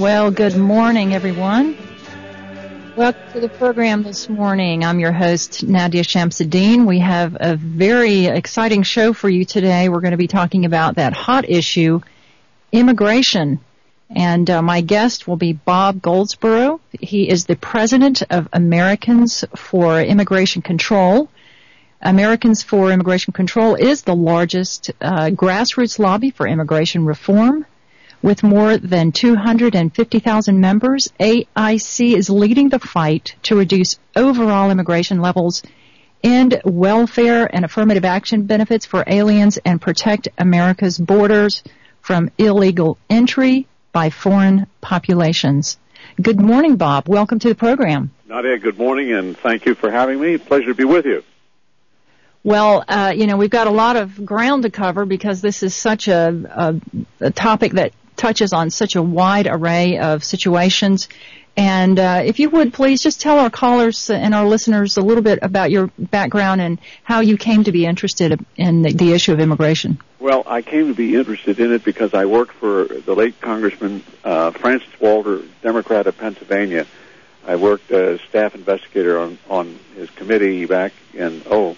Well, good morning, everyone. Welcome to the program this morning. I'm your host, Nadia Shamsuddin. We have a very exciting show for you today. We're going to be talking about that hot issue, immigration. And my guest will be Bob Goldsboro. He is the president of Americans for Immigration Control. Americans for Immigration Control is the largest grassroots lobby for immigration reform. With more than 250,000 members, AIC is leading the fight to reduce overall immigration levels, end welfare and affirmative action benefits for aliens, and protect America's borders from illegal entry by foreign populations. Good morning, Bob. Welcome to the program. Nadia, good morning, and thank you for having me. Pleasure to be with you. Well, we've got a lot of ground to cover because this is such a topic that touches on such a wide array of situations. And if you would, please just tell our callers and our listeners a little bit about your background and how you came to be interested in the issue of immigration. Well, I came to be interested in it because I worked for the late Congressman Francis Walter, Democrat of Pennsylvania. I worked as staff investigator on his committee back in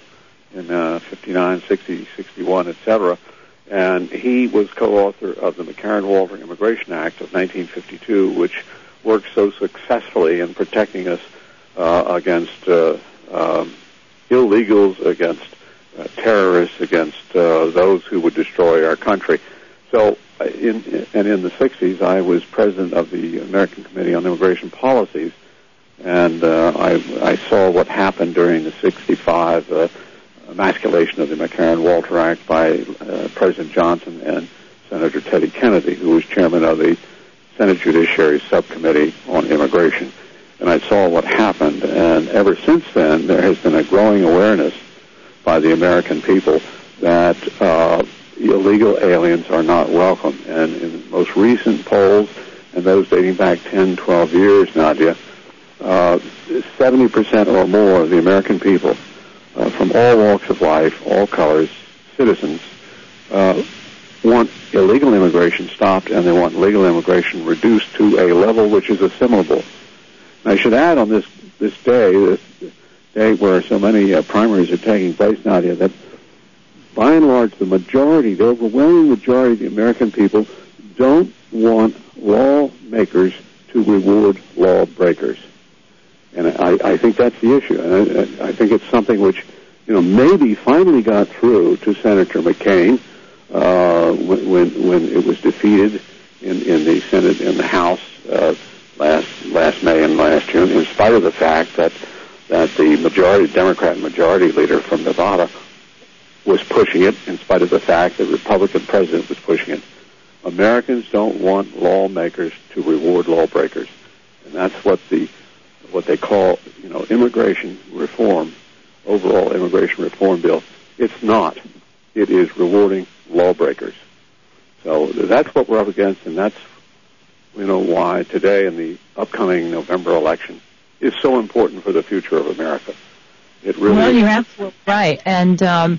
59, 60, 61, etc., and he was co-author of the McCarran-Walter Immigration Act of 1952, which worked so successfully in protecting us against illegals, against terrorists, against those who would destroy our country. So, in the 60s, I was president of the American Committee on Immigration Policies, and I saw what happened during the 65 emasculation of the McCarran-Walter Act by President Johnson and Senator Teddy Kennedy, who was chairman of the Senate Judiciary Subcommittee on Immigration. And I saw what happened, and ever since then, there has been a growing awareness by the American people that illegal aliens are not welcome. And in the most recent polls, and those dating back 10, 12 years, Nadia, 70% or more of the American people from all walks of life, all colors, citizens, want illegal immigration stopped, and they want legal immigration reduced to a level which is assimilable. And I should add on this day where so many primaries are taking place, Nadia, that by and large the overwhelming majority of the American people don't want lawmakers to reward lawbreakers. And I think that's the issue. And I think it's something which, maybe finally got through to Senator McCain when it was defeated in the Senate and the House last May and last June, in spite of the fact that the Democrat majority leader from Nevada was pushing it, in spite of the fact that the Republican president was pushing it. Americans don't want lawmakers to reward lawbreakers. And that's what they call, immigration reform, overall immigration reform bill. It's not. It is rewarding lawbreakers. So that's what we're up against, and that's, why today in the upcoming November election is so important for the future of America. It really Well, you're absolutely right. And,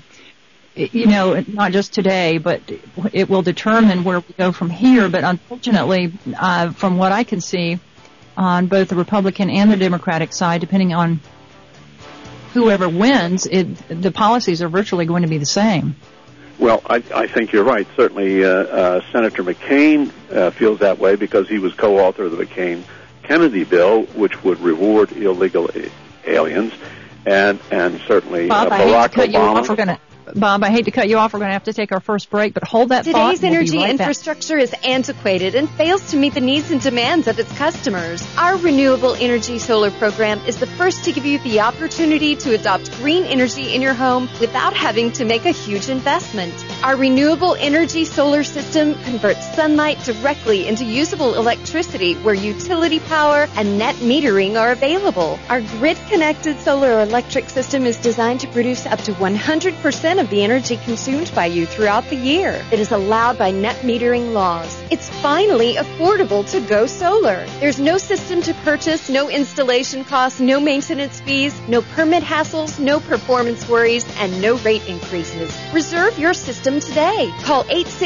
not just today, but it will determine where we go from here. But unfortunately, from what I can see, on both the Republican and the Democratic side, depending on whoever wins, the policies are virtually going to be the same. Well, I think you're right. Certainly, Senator McCain feels that way because he was co-author of the McCain-Kennedy bill, which would reward illegal aliens, and certainly Bob, Barack Obama. Bob, I hate to cut you off. We're going to have to take our first break, but hold that thought. Today's energy infrastructure is antiquated and fails to meet the needs and demands of its customers. Our Renewable Energy Solar program is the first to give you the opportunity to adopt green energy in your home without having to make a huge investment. Our Renewable Energy Solar system converts sunlight directly into usable electricity where utility power and net metering are available. Our grid-connected solar electric system is designed to produce up to 100% of the energy consumed by you throughout the year. It is allowed by net metering laws. It's finally affordable to go solar. There's no system to purchase, no installation costs, no maintenance fees, no permit hassles, no performance worries, and no rate increases. Reserve your system system today. Call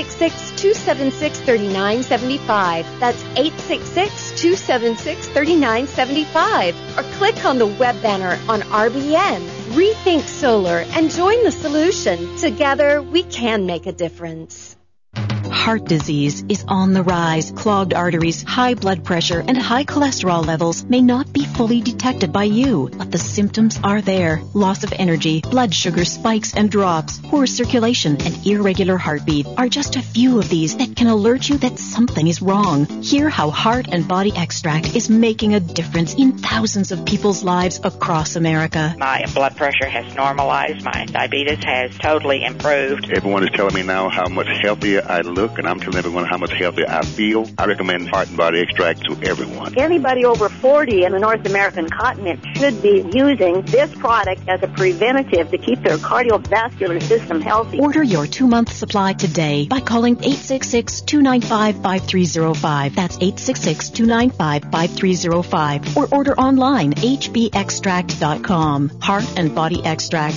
866-276-3975. That's 866-276-3975. Or click on the web banner on RBN. Rethink Solar and join the solution. Together, we can make a difference. Heart disease is on the rise. Clogged arteries, high blood pressure, and high cholesterol levels may not be fully detected by you, but the symptoms are there. Loss of energy, blood sugar spikes and drops, poor circulation, and irregular heartbeat are just a few of these that can alert you that something is wrong. Hear how Heart and Body Extract is making a difference in thousands of people's lives across America. My blood pressure has normalized. My diabetes has totally improved. Everyone is telling me now how much healthier I look, and I'm telling everyone how much healthier I feel. I recommend Heart and Body Extract to everyone. Anybody over 40 in the North American continent should be using this product as a preventative to keep their cardiovascular system healthy. Order your 2-month supply today by calling 866-295-5305. That's 866-295-5305. Or order online, hbextract.com. Heart and Body Extract,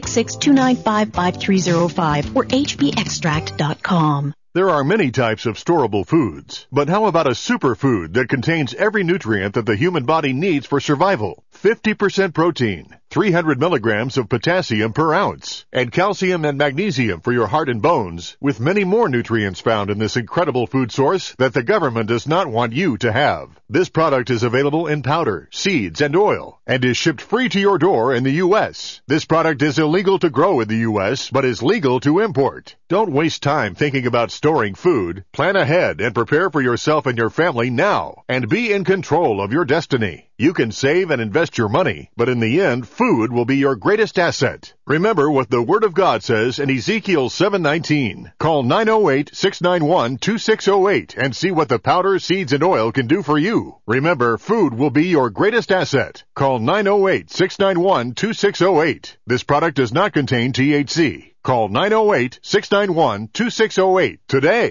866-295-5305 or hbextract.com. There are many types of storable foods, but how about a superfood that contains every nutrient that the human body needs for survival? 50% protein, 300 milligrams of potassium per ounce, and calcium and magnesium for your heart and bones, with many more nutrients found in this incredible food source that the government does not want you to have. This product is available in powder, seeds, and oil, and is shipped free to your door in the U.S. This product is illegal to grow in the U.S., but is legal to import. Don't waste time thinking about storing food. Plan ahead and prepare for yourself and your family now, and be in control of your destiny. You can save and invest your money, but in the end, food will be your greatest asset. Remember what the Word of God says in Ezekiel 7:19. Call 908-691-2608 and see what the powder, seeds, and oil can do for you. Remember, food will be your greatest asset. Call 908-691-2608. This product does not contain THC. Call 908-691-2608 today.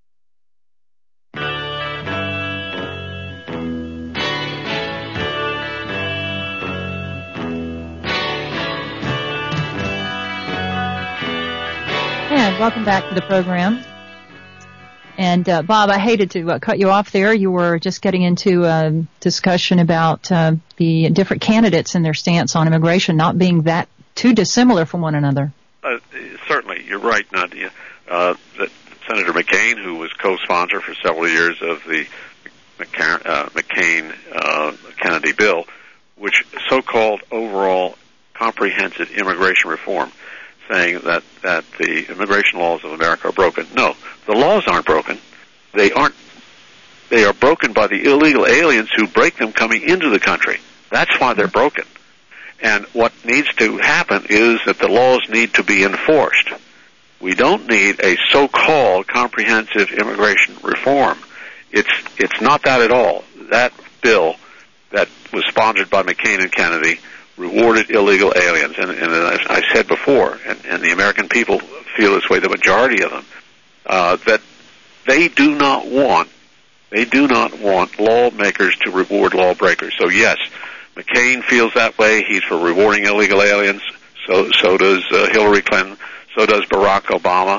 And welcome back to the program. And Bob, I hated to cut you off there. You were just getting into a discussion about the different candidates and their stance on immigration not being that too dissimilar from one another. Certainly, you're right, Nadia. That Senator McCain, who was co-sponsor for several years of the McCain-Kennedy bill, which so-called overall comprehensive immigration reform, saying that the immigration laws of America are broken. No, the laws aren't broken. They are broken by the illegal aliens who break them coming into the country. That's why they're broken. And what needs to happen is that the laws need to be enforced. We don't need a so-called comprehensive immigration reform. It's not that at all. That bill that was sponsored by McCain and Kennedy rewarded illegal aliens. And as I said before, and the American people feel this way, the majority of them, that they do not want lawmakers to reward lawbreakers. So yes, McCain feels that way. He's for rewarding illegal aliens. So does Hillary Clinton. So does Barack Obama.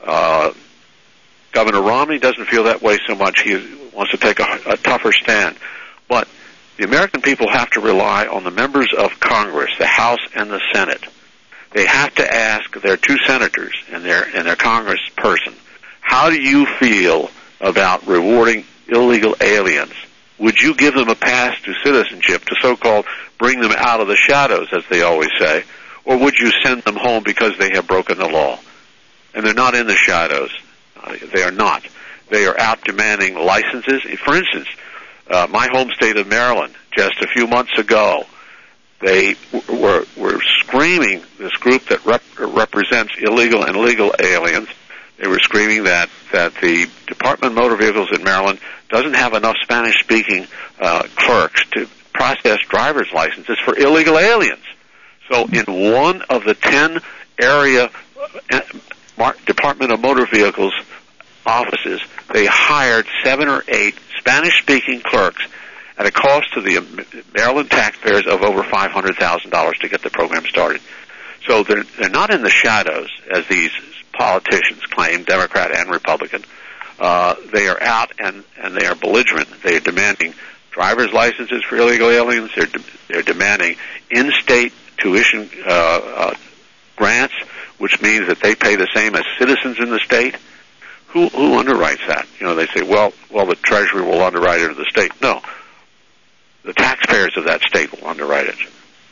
Governor Romney doesn't feel that way so much. He wants to take a tougher stand. But the American people have to rely on the members of Congress, the House and the Senate. They have to ask their two senators and their congressperson, how do you feel about rewarding illegal aliens? Would you give them a pass to citizenship, to so-called bring them out of the shadows, as they always say, or would you send them home because they have broken the law? And they're not in the shadows. They are not. They are out demanding licenses. For instance, my home state of Maryland, just a few months ago, they were screaming, this group that represents illegal and legal aliens, they were screaming that the Department of Motor Vehicles in Maryland doesn't have enough Spanish-speaking clerks to process driver's licenses for illegal aliens. So in one of the 10 area Department of Motor Vehicles offices, they hired 7 or 8 Spanish-speaking clerks at a cost to the Maryland taxpayers of over $500,000 to get the program started. So they're not in the shadows, as these politicians claim, Democrat and Republican, they are out and they are belligerent. They are demanding driver's licenses for illegal aliens. They're demanding in-state tuition grants, which means that they pay the same as citizens in the state. Who underwrites that? They say, well, the Treasury will underwrite it, or the state. No, the taxpayers of that state will underwrite it.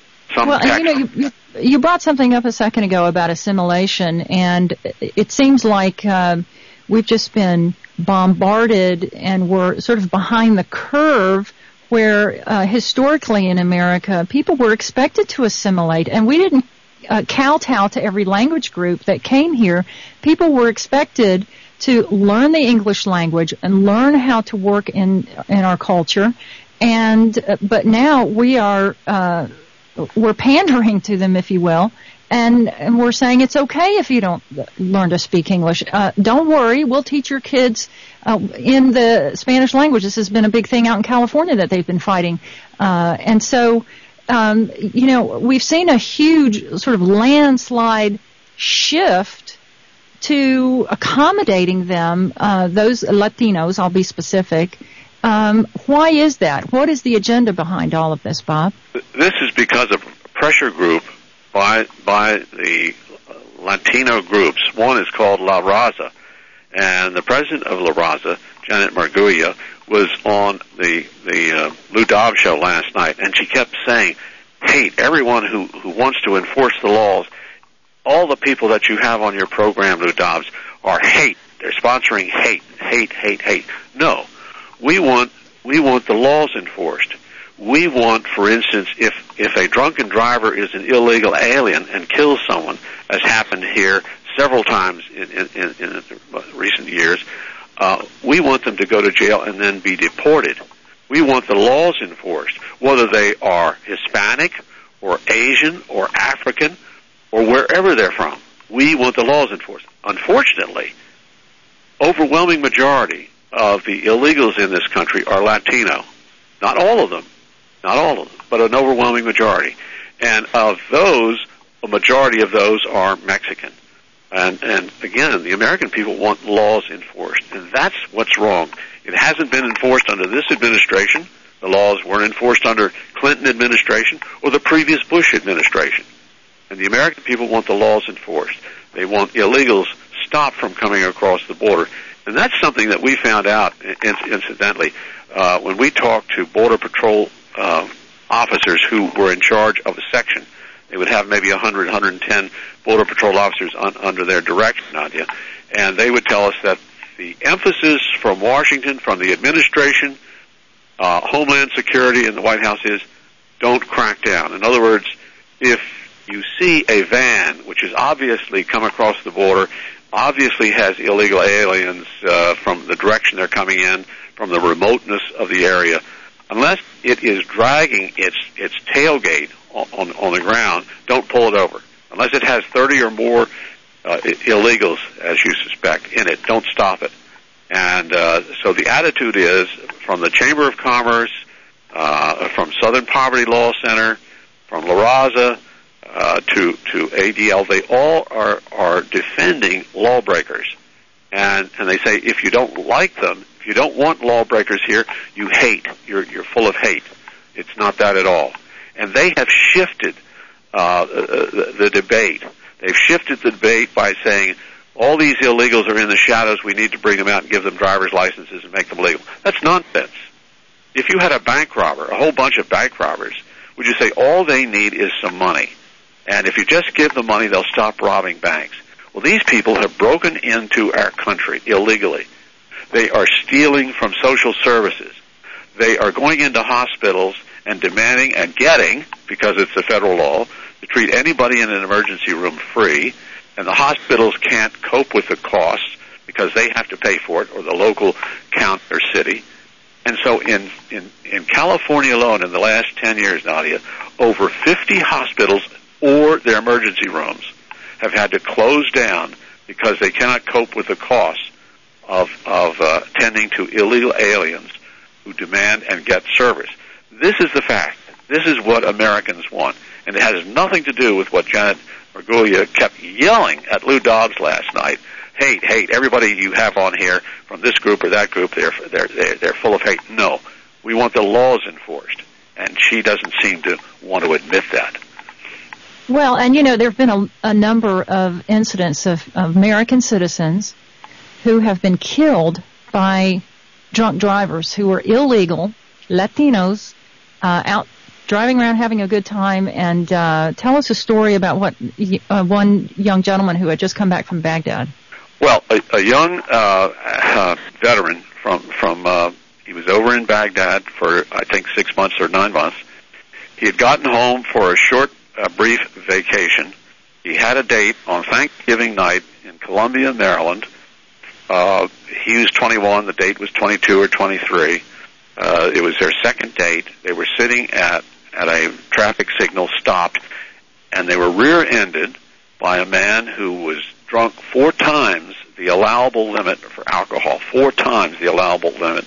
You brought something up a second ago about assimilation, and it seems like we've just been bombarded and we're sort of behind the curve where historically in America people were expected to assimilate, and we didn't kowtow to every language group that came here. People were expected to learn the English language and learn how to work in our culture, but now we're pandering to them, if you will, and we're saying it's okay if you don't learn to speak English. Don't worry, we'll teach your kids in the Spanish language. This has been a big thing out in California that they've been fighting, and so we've seen a huge sort of landslide shift to accommodating them, those Latinos, I'll be specific. Why is that? What is the agenda behind all of this, Bob? This is because of pressure group by the Latino groups. One is called La Raza, and the president of La Raza, Janet Murguia, was on the Lou Dobbs show last night, and she kept saying, hate everyone who wants to enforce the laws. All the people that you have on your program, Lou Dobbs, are hate. They're sponsoring hate. No, we want the laws enforced. We want, for instance, if a drunken driver is an illegal alien and kills someone, as happened here several times in recent years, we want them to go to jail and then be deported. We want the laws enforced, whether they are Hispanic or Asian or African or wherever they're from. We want the laws enforced. Unfortunately, overwhelming majority of the illegals in this country are Latino. Not all of them, but an overwhelming majority. And of those, a majority of those are Mexican. And again, the American people want laws enforced, and that's what's wrong. It hasn't been enforced under this administration. The laws weren't enforced under Clinton administration or the previous Bush administration. And the American people want the laws enforced. They want illegals stopped from coming across the border. And that's something that we found out, incidentally, when we talked to Border Patrol officers who were in charge of a section. They would have maybe 100, 110 Border Patrol officers under their direction, Nadia. And they would tell us that the emphasis from Washington, from the administration, Homeland Security, and the White House is don't crack down. In other words, if you see a van which has obviously come across the border, obviously has illegal aliens from the direction they're coming in, from the remoteness of the area, unless it is dragging its tailgate on the ground, don't pull it over. Unless it has 30 or more illegals, as you suspect, in it, don't stop it. And so the attitude is, from the Chamber of Commerce, from Southern Poverty Law Center, from La Raza, to ADL, they all are defending lawbreakers. And they say, if you don't like them, if you don't want lawbreakers here, you hate. You're full of hate. It's not that at all. And they have shifted the debate. They've shifted the debate by saying, all these illegals are in the shadows, we need to bring them out and give them driver's licenses and make them legal. That's nonsense. If you had a bank robber, a whole bunch of bank robbers, would you say all they need is some money? And if you just give them money, they'll stop robbing banks. Well, these people have broken into our country illegally. They are stealing from social services. They are going into hospitals and demanding and getting, because it's a federal law, to treat anybody in an emergency room free, and the hospitals can't cope with the costs because they have to pay for it, or the local county or city. And so in California alone, in the last 10 years, Nadia, over 50 hospitals or their emergency rooms have had to close down because they cannot cope with the costs of tending to illegal aliens who demand and get service. This is the fact. This is what Americans want. And it has nothing to do with what Janet Marguglia kept yelling at Lou Dobbs last night, hate, everybody you have on here from this group or that group, they're full of hate. No, we want the laws enforced, and she doesn't seem to want to admit that. Well, and there have been a number of incidents of American citizens who have been killed by drunk drivers who were illegal, Latinos, out driving around having a good time. And tell us a story about what one young gentleman who had just come back from Baghdad. Well, a young veteran from he was over in Baghdad for, I think, 6 months or 9 months. He had gotten home for a short, brief vacation. He had a date on Thanksgiving night in Columbia, Maryland. He was 21. The date was 22 or 23. It was their second date. They were sitting at a traffic signal, stopped, and they were rear-ended by a man who was drunk 4 times the allowable limit for alcohol, 4 times the allowable limit.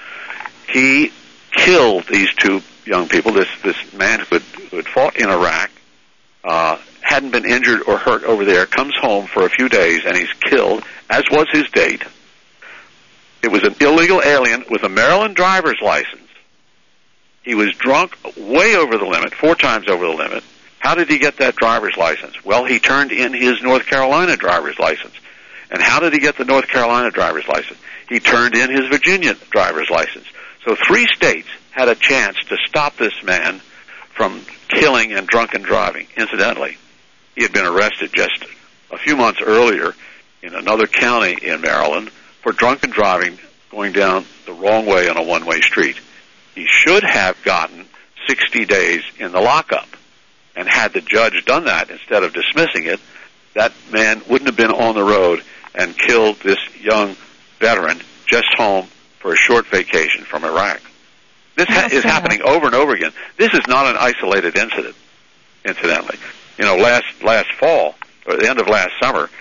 He killed these 2 young people. This man who had fought in Iraq, hadn't been injured or hurt over there, comes home for a few days, and he's killed, as was his date. It was an illegal alien with a Maryland driver's license. He was drunk way over the limit, 4 times over the limit. How did he get that driver's license? Well, he turned in his North Carolina driver's license. And how did he get the North Carolina driver's license? He turned in his Virginia driver's license. So 3 states had a chance to stop this man from killing and drunken driving. Incidentally, he had been arrested just a few months earlier in another county in Maryland for drunken driving going down the wrong way on a one-way street. He should have gotten 60 days in the lockup. And had the judge done that instead of dismissing it, that man wouldn't have been on the road and killed this young veteran just home for a short vacation from Iraq. This is happening over and over again. This is not an isolated incident, incidentally. Last fall, or the end of last summer,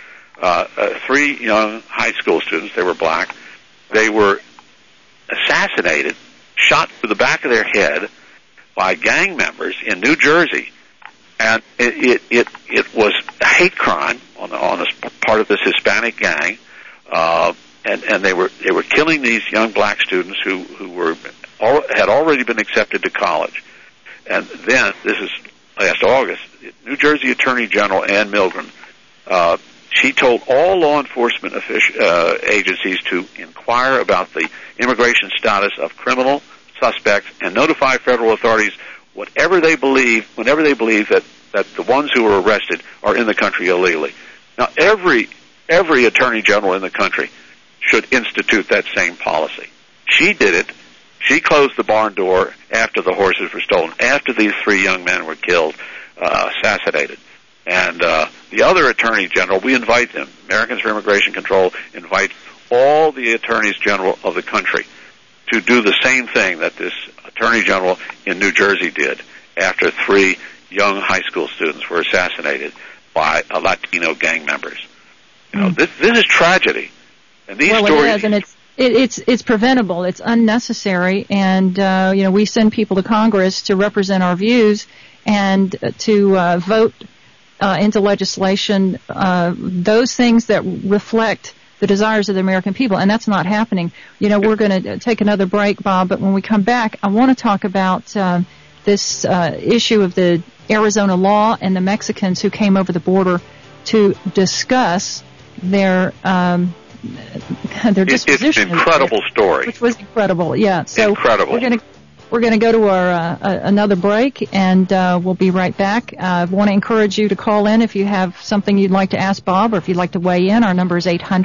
3 young high school students, they were black, they were assassinated, shot through the back of their head by gang members in New Jersey. And it was a hate crime on the part of this Hispanic gang, and they were killing these young black students who had already been accepted to college. And then, this is last August, New Jersey Attorney General Ann Milgram, she told all law enforcement agencies to inquire about the immigration status of criminal suspects and notify federal authorities whenever they believe that the ones who were arrested are in the country illegally. Now, every attorney general in the country should institute that same policy. She did it. She closed the barn door after the horses were stolen, after these 3 young men were killed, assassinated. And the other attorney general, we invite them, Americans for Immigration Control, invite all the attorneys general of the country to do the same thing that this attorney general in New Jersey did after 3 young high school students were assassinated by Latino gang members. This is tragedy. And these stories... It is, and it's preventable. It's unnecessary, and we send people to Congress to represent our views and to vote into legislation those things that reflect the desires of the American people, and that's not happening. We're going to take another break, Bob, but when we come back, I want to talk about this issue of the Arizona law and the Mexicans who came over the border to discuss their disposition. It's an incredible story. Which was incredible, yeah. So incredible. We're going to go to our another break, and we'll be right back. I want to encourage you to call in if you have something you'd like to ask Bob, or if you'd like to weigh in. Our number is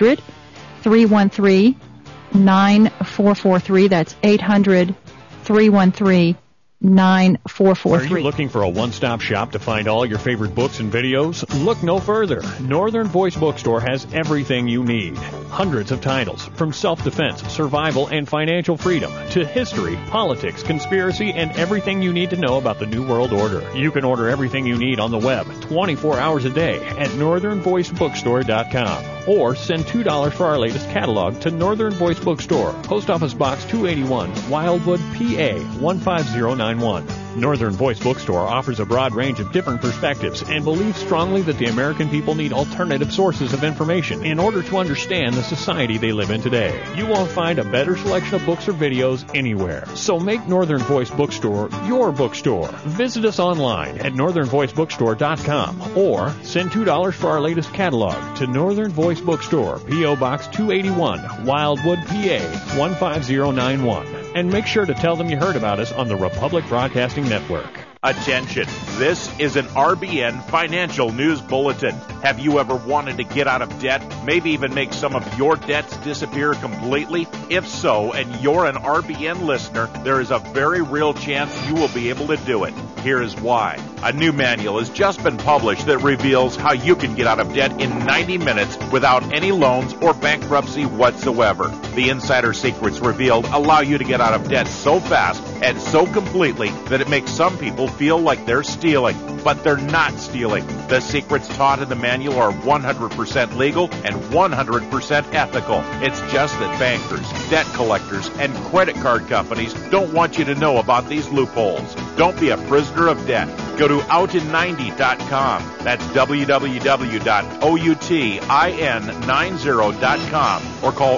800-313-9443. That's 800-313-9443. Are you looking for a one-stop shop to find all your favorite books and videos? Look no further. Northern Voice Bookstore has everything you need. Hundreds of titles, from self-defense, survival, and financial freedom, to history, politics, conspiracy, and everything you need to know about the New World Order. You can order everything you need on the web 24 hours a day at northernvoicebookstore.com. Or send $2 for our latest catalog to Northern Voice Bookstore, Post Office Box 281, Wildwood, PA 15091. Northern Voice Bookstore offers a broad range of different perspectives and believes strongly that the American people need alternative sources of information in order to understand the society they live in today. You won't find a better selection of books or videos anywhere. So make Northern Voice Bookstore your bookstore. Visit us online at northernvoicebookstore.com or send $2 for our latest catalog to Northern Voice Bookstore, P.O. Box 281, Wildwood, PA 15091. And make sure to tell them you heard about us on the Republic Broadcasting Network. Attention, this is an RBN Financial News Bulletin. Have you ever wanted to get out of debt, maybe even make some of your debts disappear completely? If so, and you're an RBN listener, there is a very real chance you will be able to do it. Here is why. A new manual has just been published that reveals how you can get out of debt in 90 minutes without any loans or bankruptcy whatsoever. The insider secrets revealed allow you to get out of debt so fast and so completely that it makes some people feel like they're stealing, but they're not stealing. The secrets taught in the manual are 100% legal and 100% ethical. It's just that bankers, debt collectors, and credit card companies don't want you to know about these loopholes. Don't be a prisoner of debt. Go to outin90.com. That's www.outin90.com or call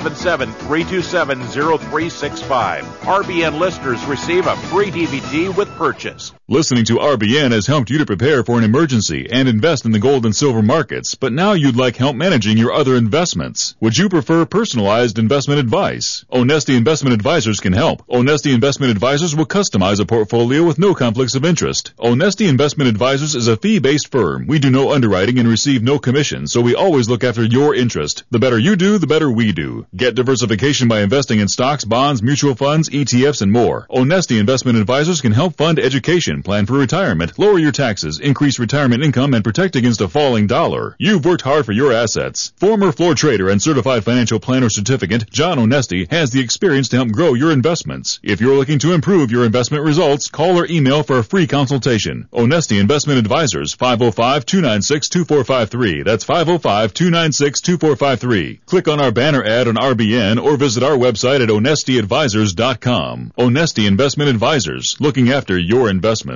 877-327-0365. RBN listeners receive a free DVD with purchase. Listening to RBN has helped you to prepare for an emergency and invest in the gold and silver markets, but now you'd like help managing your other investments. Would you prefer personalized investment advice? Onesti Investment Advisors can help. Onesti Investment Advisors will customize a portfolio with no conflicts of interest. Onesti Investment Advisors is a fee-based firm. We do no underwriting and receive no commission, so we always look after your interest. The better you do, the better we do. Get diversification by investing in stocks, bonds, mutual funds, ETFs, and more. Onesti Investment Advisors can help fund education, plan for retirement, lower your taxes, increase retirement income, and protect against a falling dollar. You've worked hard for your assets. Former floor trader and certified financial planner certificate, John Onesti, has the experience to help grow your investments. If you're looking to improve your investment results, call or email for a free consultation. Onesti Investment Advisors, 505-296-2453. That's 505-296-2453. Click on our banner ad on RBN or visit our website at onestiadvisors.com. Onesti Investment Advisors, looking after your investments.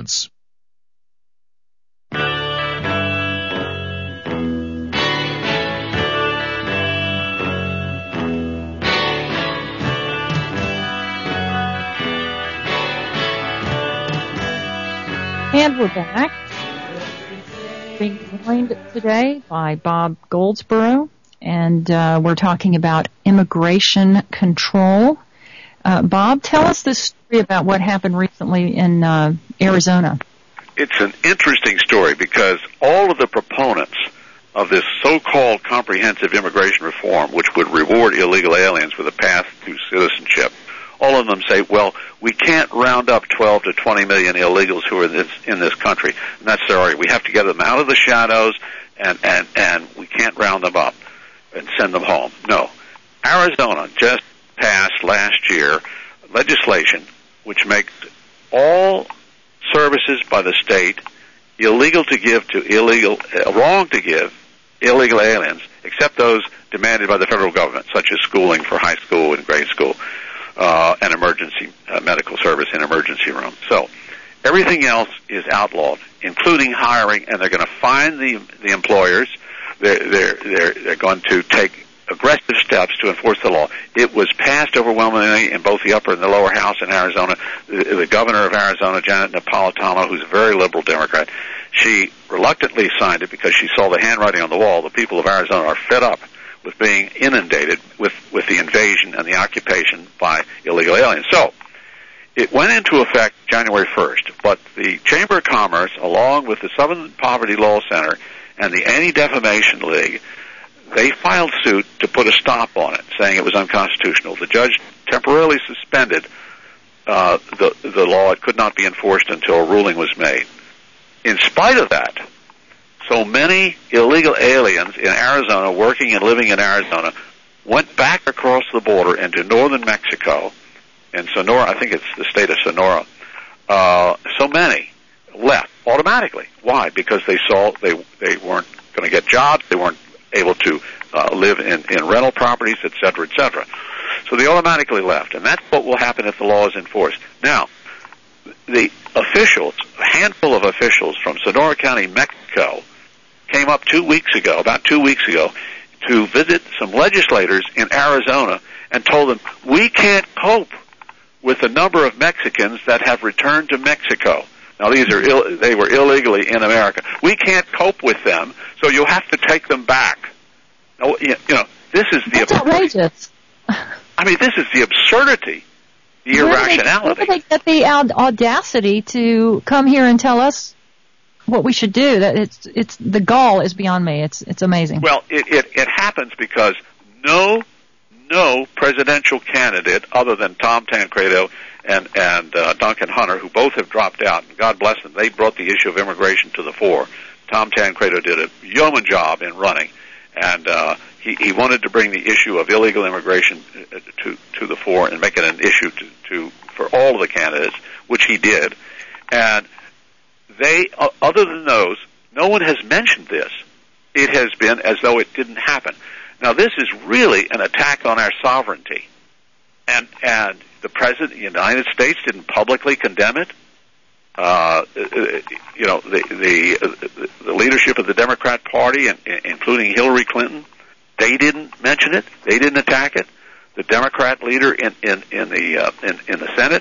And we're back. Being joined today by Bob Goldsboro, and we're talking about immigration control. Bob, tell us this story about what happened recently in Arizona. It's an interesting story because all of the proponents of this so-called comprehensive immigration reform, which would reward illegal aliens with a path to citizenship, all of them say, well, we can't round up 12 to 20 million illegals who are in this country. And that's their argument. We have to get them out of the shadows, and we can't round them up and send them home. No. Arizona just passed last year legislation which makes all services by the state illegal to give to wrong to give illegal aliens, except those demanded by the federal government, such as schooling for high school and grade school, and emergency medical service in emergency rooms. So everything else is outlawed, including hiring, and they're going to fine the employers. They're going to take aggressive steps to enforce the law. It was passed overwhelmingly in both the upper and the lower house in Arizona. The governor of Arizona, Janet Napolitano, who's a very liberal Democrat, she reluctantly signed it because she saw the handwriting on the wall. The people of Arizona are fed up with being inundated with the invasion and the occupation by illegal aliens. So it went into effect January 1st, but the Chamber of Commerce, along with the Southern Poverty Law Center and the Anti-Defamation League, they filed suit to put a stop on it, saying it was unconstitutional. The judge temporarily suspended the law. It could not be enforced until a ruling was made. In spite of that, so many illegal aliens in Arizona, working and living in Arizona, went back across the border into northern Mexico, and Sonora, I think it's the state of Sonora, so many left automatically. Why? Because they saw they weren't going to get jobs, they weren't able to live in rental properties, et cetera, et cetera. So they automatically left, and that's what will happen if the law is enforced. Now, the officials, a handful of officials from Sonora County, Mexico, came up about 2 weeks ago, to visit some legislators in Arizona and told them, we can't cope with the number of Mexicans that have returned to Mexico. Now, they were illegally in America. We can't cope with them, so you'll have to take them back. Now, this is the... That's outrageous. I mean, this is the absurdity, the irrationality. Where do they get the audacity to come here and tell us what we should do? That it's the gall is beyond me. It's amazing. Well, it happens because no presidential candidate other than Tom Tancredo and Duncan Hunter, who both have dropped out, and God bless them, they brought the issue of immigration to the fore. Tom Tancredo did a yeoman job in running, and he wanted to bring the issue of illegal immigration to the fore and make it an issue for all of the candidates, which he did. And they, other than those, no one has mentioned this. It has been as though it didn't happen. Now, this is really an attack on our sovereignty, and the President of the United States didn't publicly condemn it. The leadership of the Democrat Party, including Hillary Clinton, they didn't mention it. They didn't attack it. The Democrat leader in the Senate,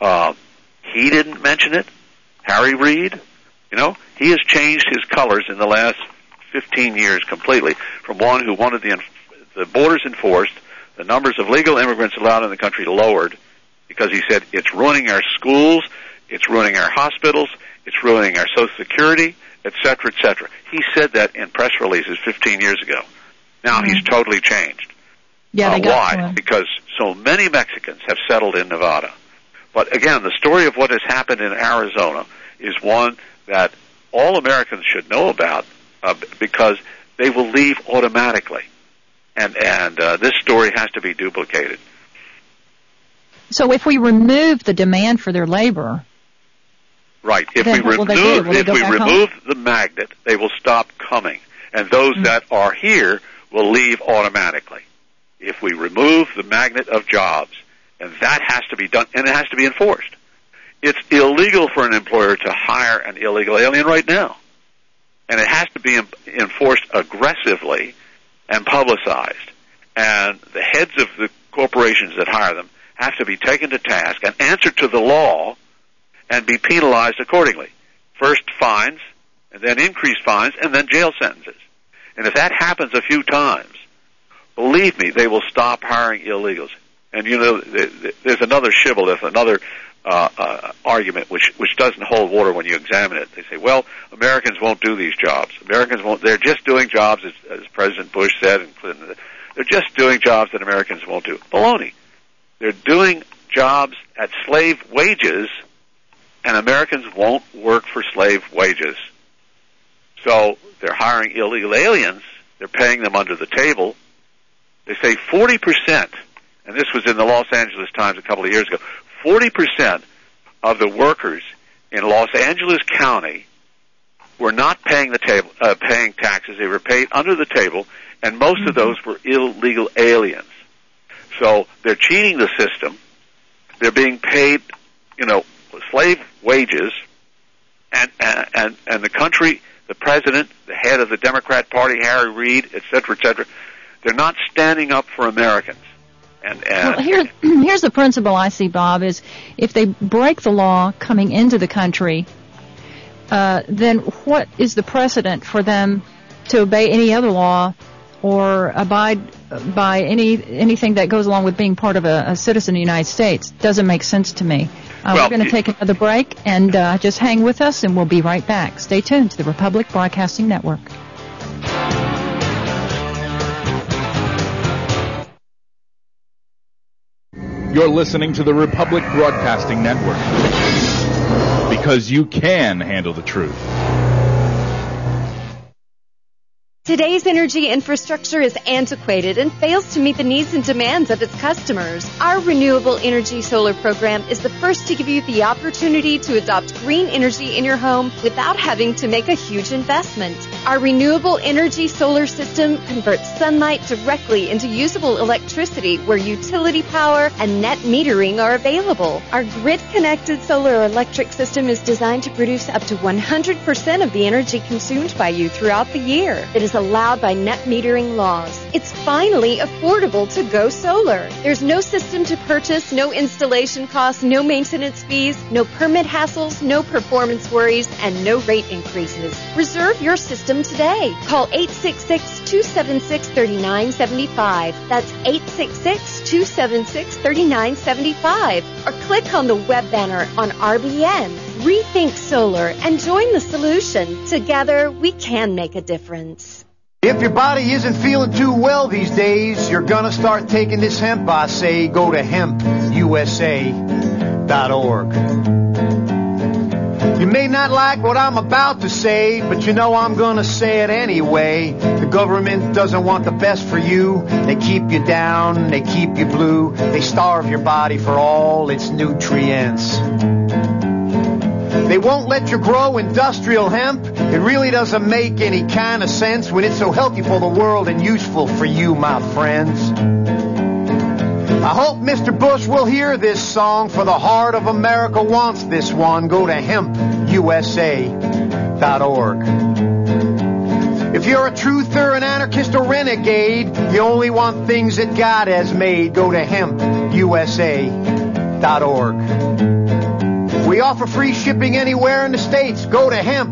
he didn't mention it. Harry Reid, he has changed his colors in the last 15 years completely, from one who wanted the borders enforced, the numbers of legal immigrants allowed in the country lowered, because he said it's ruining our schools, it's ruining our hospitals, it's ruining our Social Security, et cetera, et cetera. He said that in press releases 15 years ago. Now he's totally changed. Yeah, why? Because so many Mexicans have settled in Nevada. But again, the story of what has happened in Arizona is one that all Americans should know about, because they will leave automatically, and this story has to be duplicated. So if we remove the demand for their labor, right? If we remove the magnet, they will stop coming, and those that are here will leave automatically. If we remove the magnet of jobs, and that has to be done, and it has to be enforced. It's illegal for an employer to hire an illegal alien right now. And it has to be enforced aggressively and publicized. And the heads of the corporations that hire them have to be taken to task and answer to the law and be penalized accordingly. First fines, and then increased fines, and then jail sentences. And if that happens a few times, believe me, they will stop hiring illegals. And there's another shibboleth, another argument which doesn't hold water when you examine it. They say, well, Americans won't do these jobs. They're just doing jobs, as President Bush said, and Clinton, they're just doing jobs that Americans won't do. Baloney. They're doing jobs at slave wages, and Americans won't work for slave wages. So they're hiring illegal aliens. They're paying them under the table. They say 40%, and this was in the Los Angeles Times a couple of years ago, 40% of the workers in Los Angeles County were not paying paying taxes. They were paid under the table, and most of those were illegal aliens. So they're cheating the system. They're being paid, slave wages, and the country, the president, the head of the Democrat Party, Harry Reid, et cetera, they're not standing up for Americans. Well, here's the principle I see, Bob, is if they break the law coming into the country, then what is the precedent for them to obey any other law or abide by anything that goes along with being part of a citizen of the United States? Doesn't make sense to me. We're going to take another break, and just hang with us, and we'll be right back. Stay tuned to the Republic Broadcasting Network. You're listening to the Republic Broadcasting Network, because you can handle the truth. Today's energy infrastructure is antiquated and fails to meet the needs and demands of its customers. Our Renewable Energy Solar program is the first to give you the opportunity to adopt green energy in your home without having to make a huge investment. Our Renewable Energy Solar system converts sunlight directly into usable electricity where utility power and net metering are available. Our grid-connected solar electric system is designed to produce up to 100% of the energy consumed by you throughout the year. It is allowed by net metering laws. It's finally affordable to go solar. There's no system to purchase, no installation costs, no maintenance fees, no permit hassles, no performance worries, and no rate increases. Reserve your system today. Call 866-276-3975. That's 866-276-3975. Or click on the web banner on RBN. Rethink Solar and join the solution. Together, we can make a difference. If your body isn't feeling too well these days, you're gonna start taking this hemp, I say. Go to hempusa.org. You may not like what I'm about to say, but you know I'm gonna say it anyway. The government doesn't want the best for you. They keep you down, they keep you blue. They starve your body for all its nutrients. They won't let you grow industrial hemp. It really doesn't make any kind of sense when it's so healthy for the world and useful for you, my friends. I hope Mr. Bush will hear this song, for the heart of America wants this one. Go to hempusa.org. If you're a truther, an anarchist, or renegade, you only want things that God has made. Go to hempusa.org. We offer free shipping anywhere in the States. Go to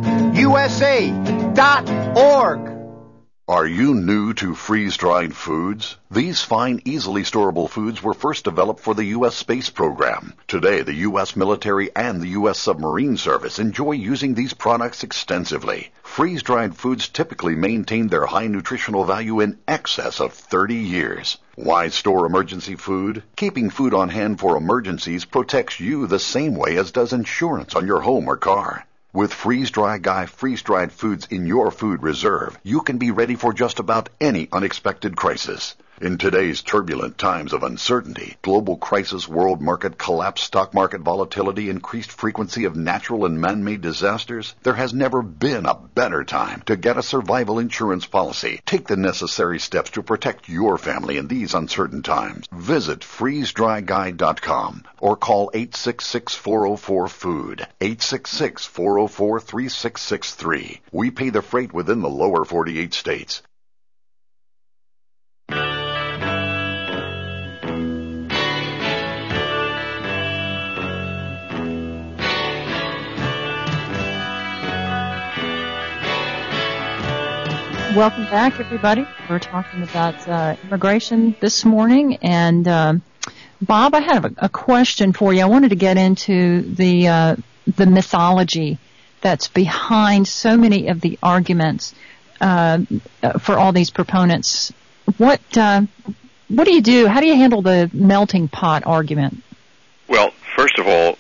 hempusa.org. Are you new to freeze-dried foods? These fine, easily storable foods were first developed for the U.S. space program. Today, the U.S. military and the U.S. submarine service enjoy using these products extensively. Freeze-dried foods typically maintain their high nutritional value in excess of 30 years. Why store emergency food? Keeping food on hand for emergencies protects you the same way as does insurance on your home or car. With Freeze-Dry Guy freeze-dried foods in your food reserve, you can be ready for just about any unexpected crisis. In today's turbulent times of uncertainty, global crisis, world market collapse, stock market volatility, increased frequency of natural and man-made disasters, there has never been a better time to get a survival insurance policy. Take the necessary steps to protect your family in these uncertain times. Visit freezedryguy.com or call 866-404-FOOD, 866-404-3663. We pay the freight within the lower 48 states. Welcome back, everybody. We're talking about immigration this morning. And Bob, I have a question for you. I wanted to get into the mythology that's behind so many of the arguments for all these proponents. What do you do? How do you handle the melting pot argument? Well, first of all,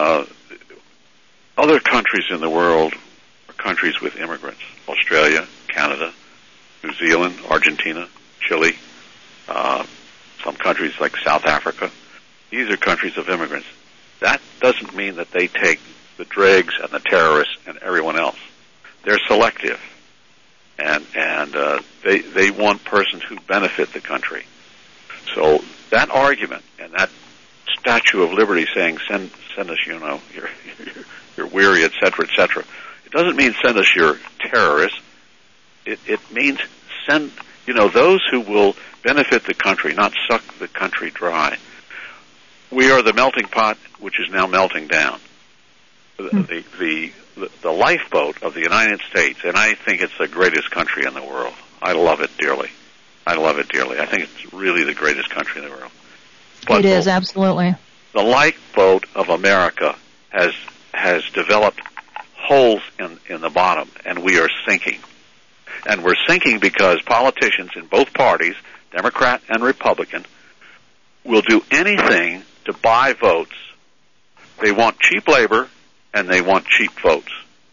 other countries in the world are countries with immigrants. Australia, Canada, New Zealand, Argentina, Chile, some countries like South Africa. These are countries of immigrants. That doesn't mean that they take the dregs and the terrorists and everyone else. They're selective, and they want persons who benefit the country. So that argument and that Statue of Liberty saying send us, you're weary, et cetera, it doesn't mean send us your terrorists. It means send, those who will benefit the country, not suck the country dry. We are the melting pot, which is now melting down. The lifeboat of the United States, and I think it's the greatest country in the world. I love it dearly. I think it's really the greatest country in the world. But it is, absolutely. The lifeboat of America has developed holes in the bottom, and we are sinking. And we're sinking because politicians in both parties, Democrat and Republican, will do anything to buy votes. They want cheap labor, and they want cheap votes.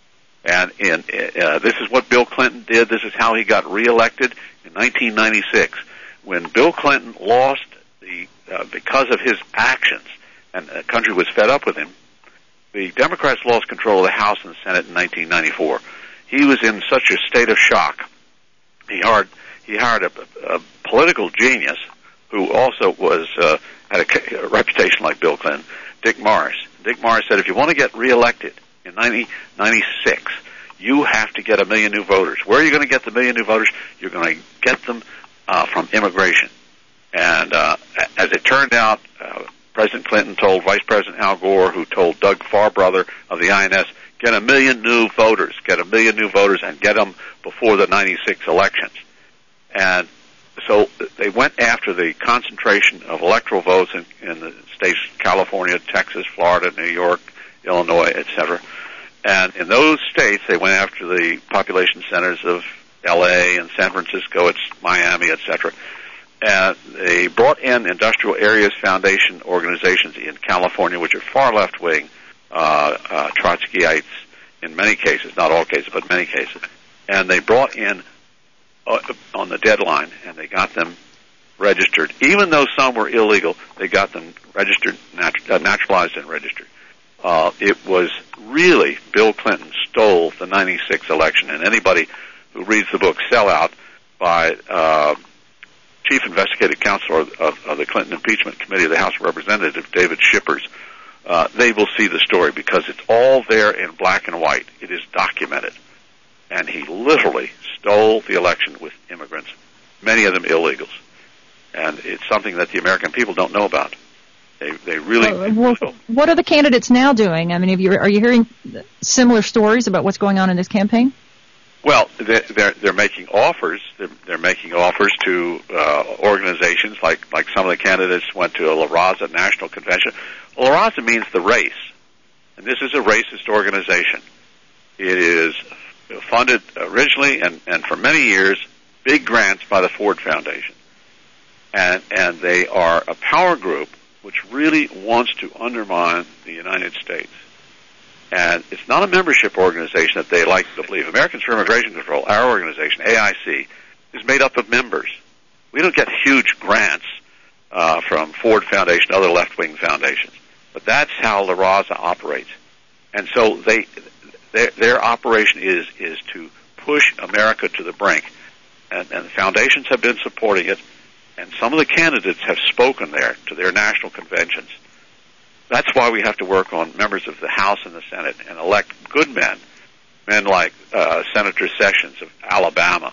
And this is what Bill Clinton did. This is how he got reelected in 1996. When Bill Clinton lost because of his actions, and the country was fed up with him, the Democrats lost control of the House and the Senate in 1994. He was in such a state of shock. He hired a political genius who also had a reputation like Bill Clinton, Dick Morris. Dick Morris said, if you want to get reelected in 1996, you have to get 1 million new voters. Where are you going to get the 1 million new voters? You're going to get them from immigration. And as it turned out, President Clinton told Vice President Al Gore, who told Doug Farbrother of the INS, get 1 million new voters, and get them before the 96 elections. And so they went after the concentration of electoral votes in the states California, Texas, Florida, New York, Illinois, etc. And in those states, they went after the population centers of L.A. and San Francisco, it's Miami, etc. And they brought in Industrial Areas Foundation organizations in California, which are far left-wing, Trotskyites in many cases, not all cases, but many cases. And they brought in on the deadline, and they got them registered. Even though some were illegal, they got them registered, naturalized and registered. It was really Bill Clinton stole the 96 election, and anybody who reads the book Sellout by Chief Investigative Counselor of the Clinton Impeachment Committee of the House of Representatives, David Shippers, they will see the story because it's all there in black and white. It is documented. And he literally stole the election with immigrants, many of them illegals. And it's something that the American people don't know about. They really... what are the candidates now doing? I mean, are you hearing similar stories about what's going on in this campaign? Well, they're making offers. They're making offers to organizations like some of the candidates went to a La Raza National Convention. La Raza means the race, and this is a racist organization. It is funded originally and for many years big grants by the Ford Foundation, and they are a power group which really wants to undermine the United States. And it's not a membership organization that they like to believe. Americans for Immigration Control, our organization, AIC, is made up of members. We don't get huge grants from Ford Foundation, other left-wing foundations. But that's how La Raza operates. And so their operation is to push America to the brink. And the foundations have been supporting it. And some of the candidates have spoken there to their national conventions. That's why we have to work on members of the House and the Senate and elect good men like Senator Sessions of Alabama,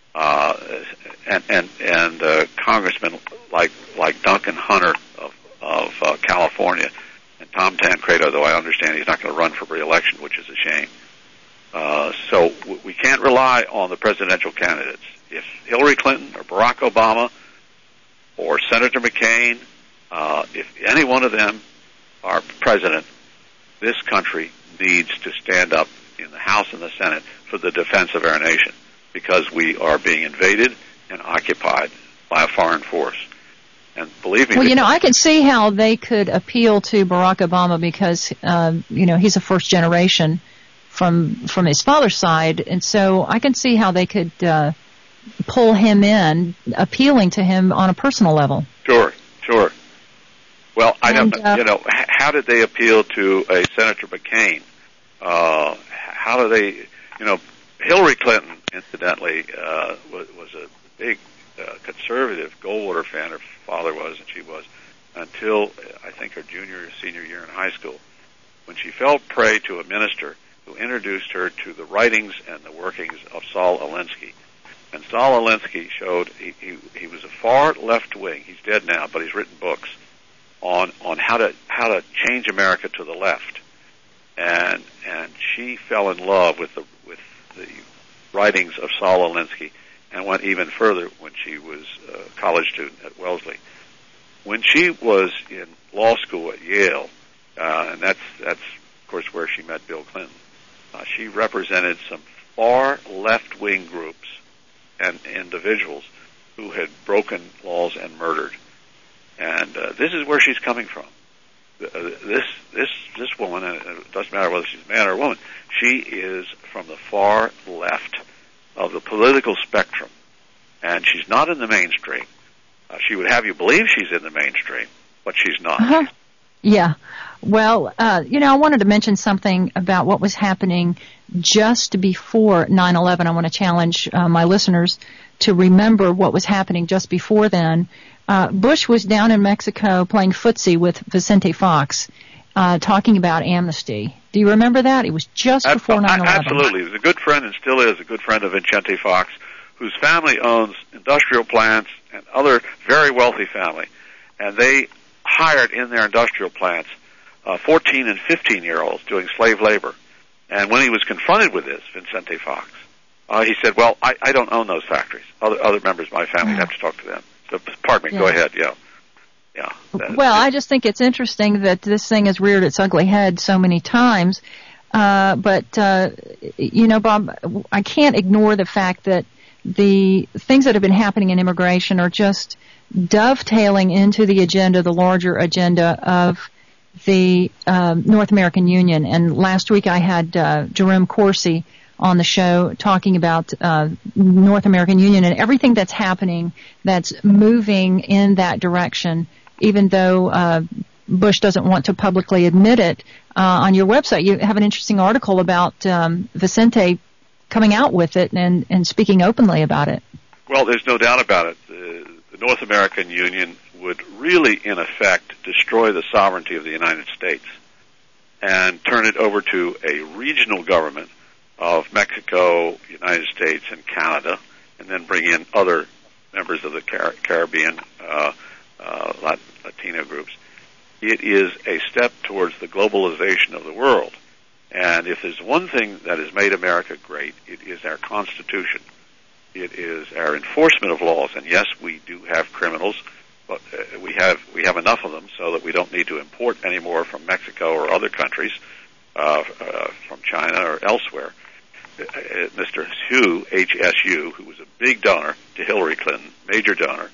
and congressmen like Duncan Hunter of California, and Tom Tancredo, though I understand he's not going to run for re-election, which is a shame. So we can't rely on the presidential candidates. If Hillary Clinton or Barack Obama or Senator McCain, if any one of them are president, this country needs to stand up in the House and the Senate for the defense of our nation, because we are being invaded and occupied by a foreign force. And believe me... Well, I can see how they could appeal to Barack Obama because, he's a first generation from his father's side, and so I can see how they could pull him in, appealing to him on a personal level. Sure. Well, I don't know. How did they appeal to a Senator McCain? How do they? Hillary Clinton, incidentally, was a big conservative Goldwater fan. Her father was, and she was, until I think her junior or senior year in high school, when she fell prey to a minister who introduced her to the writings and the workings of Saul Alinsky. And Saul Alinsky showed he was a far left wing. He's dead now, but he's written books on how to change America to the left, and she fell in love with the writings of Saul Alinsky, and went even further when she was a college student at Wellesley. When she was in law school at Yale, and that's of course where she met Bill Clinton, she represented some far left wing groups and individuals who had broken laws and murdered. And this is where she's coming from. this woman, and it doesn't matter whether she's a man or a woman, she is from the far left of the political spectrum, and she's not in the mainstream. She would have you believe she's in the mainstream, but she's not. Uh-huh. Yeah. Well, I wanted to mention something about what was happening just before 9/11. I want to challenge my listeners to remember what was happening just before then. Bush was down in Mexico playing footsie with Vicente Fox, talking about amnesty. Do you remember that? It was just before 9/11. Absolutely. He was a good friend and still is a good friend of Vicente Fox, whose family owns industrial plants and other very wealthy family. And they hired in their industrial plants 14 and 15-year-olds doing slave labor. And when he was confronted with this, Vicente Fox, he said, well, I don't own those factories. Other members of my family have to talk to them. So, pardon me, go ahead, yeah. Well, I just think it's interesting that this thing has reared its ugly head so many times. But Bob, I can't ignore the fact that the things that have been happening in immigration are just dovetailing into the agenda, the larger agenda of the North American Union. And last week I had Jerome Corsi on the show talking about North American Union and everything that's happening that's moving in that direction, even though Bush doesn't want to publicly admit it. On your website, you have an interesting article about Vicente coming out with it and speaking openly about it. Well, there's no doubt about it. The North American Union would really, in effect, destroy the sovereignty of the United States and turn it over to a regional government of Mexico, United States, and Canada, and then bring in other members of the Caribbean, Latino groups. It is a step towards the globalization of the world. And if there's one thing that has made America great, it is our Constitution. It is our enforcement of laws. And yes, we do have criminals, but we have enough of them so that we don't need to import any more from Mexico or other countries, from China or elsewhere. Mr. Hu, HSU, who was a big donor to Hillary Clinton, major donor,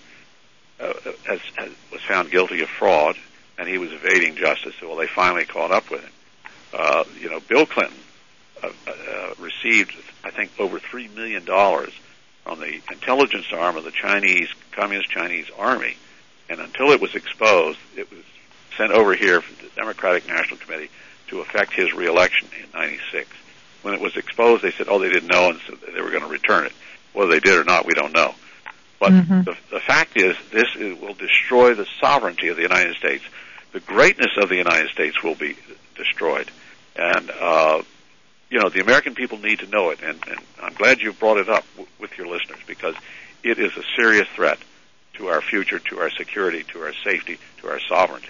was found guilty of fraud, and he was evading justice. So, well, they finally caught up with him. Bill Clinton received, I think, over $3 million from the intelligence arm of the Communist Chinese Army, and until it was exposed, it was sent over here from the Democratic National Committee to affect his reelection in '96. When it was exposed, they said, they didn't know, and so they were going to return it. Whether they did or not, we don't know. But the fact is, this will destroy the sovereignty of the United States. The greatness of the United States will be destroyed. And, the American people need to know it. And I'm glad you brought it up with your listeners, because it is a serious threat to our future, to our security, to our safety, to our sovereignty.